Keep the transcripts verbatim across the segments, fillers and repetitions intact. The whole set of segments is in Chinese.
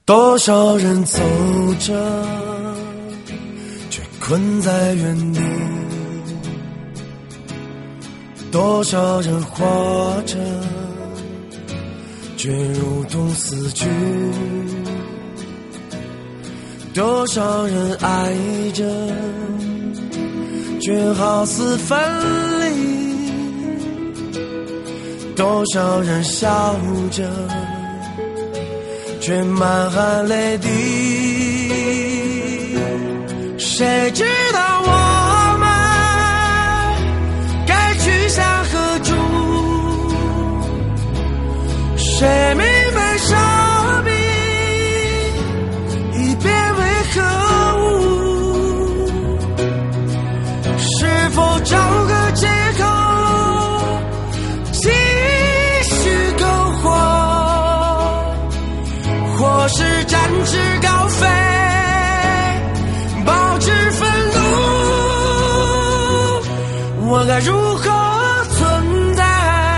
多少人走着，却困在原地；多少人活着，却如同死去；多少人爱着，却好似分离；多少人笑着，却满含泪滴。谁知道我们该去向何处？谁明白生命已变为何物？是否找个借口继续苟活，或是展翅高飞，保持愤怒？我该如何存在？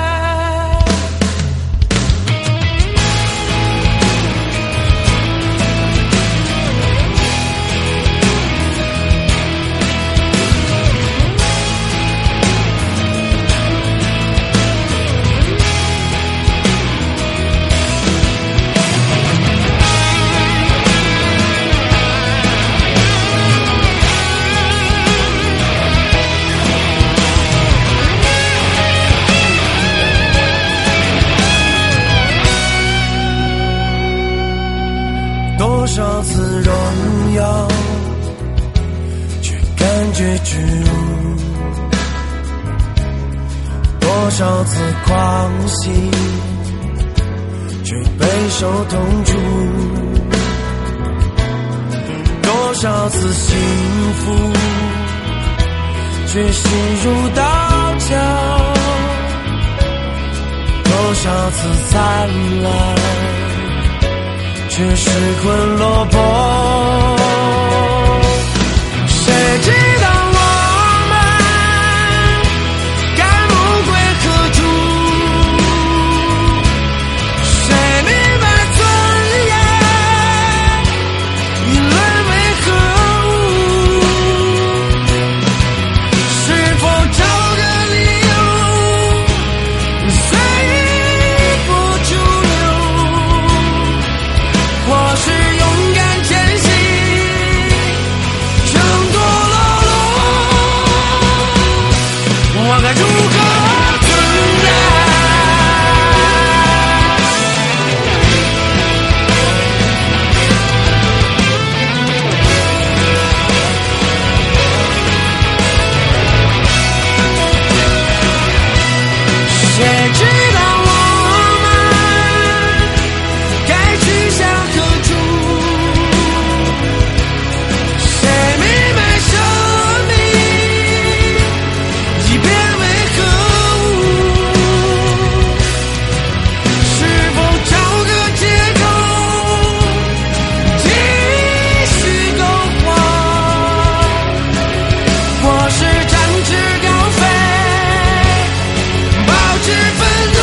多少次荣耀，却感觉屈辱；多少次狂喜，却备受痛楚；多少次幸福，却心如刀绞；多少次灿烂，却失魂落魄。谁知道我们该梦归何处？谁明白尊严已沦为何物？是否找个理由随波逐流？或是勇敢前行，争夺落落？我该如何存在？谁知道我们该去向何处？谁明白生命已变为何物？是否找个借口继续苟活？或是展翅高飞，保持愤怒？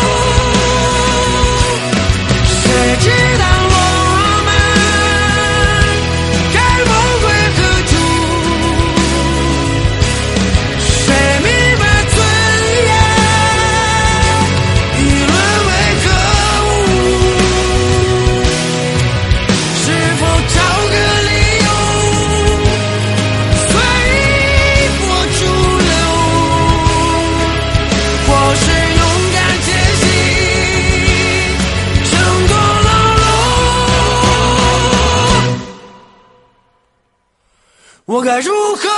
谁知道我们该梦归何处？谁明白尊严已沦为何物？是否找个理由随波逐流？或是勇敢前行，争夺落落？我该如何